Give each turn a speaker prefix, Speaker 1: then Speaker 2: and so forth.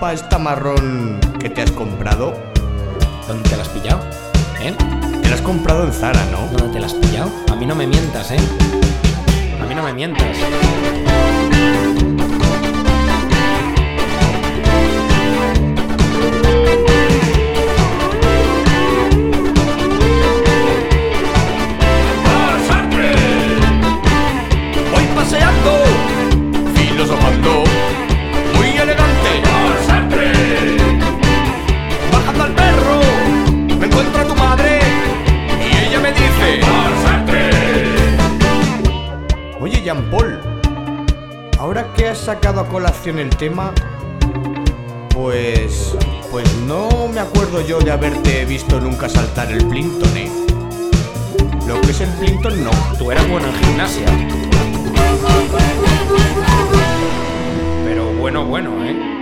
Speaker 1: ropa esta marrón que te has comprado?
Speaker 2: ¿Dónde te la has pillado? ¿Eh?
Speaker 1: Te la has comprado en Zara, ¿no?
Speaker 2: ¿Dónde te la has pillado? A mí no me mientas, ¿eh? A mí no me mientas.
Speaker 1: Voy paseando, filosofando, muy elegante. Bajando al perro, me encuentro a tu madre y ella me dice: oye, Jean Paul, ahora que has sacado a colación el tema, pues no me acuerdo yo de haberte visto nunca saltar el plinton, ¿eh? Lo que es el plinton no.
Speaker 2: Tú eras bueno en gimnasia. Pero bueno, ¿eh?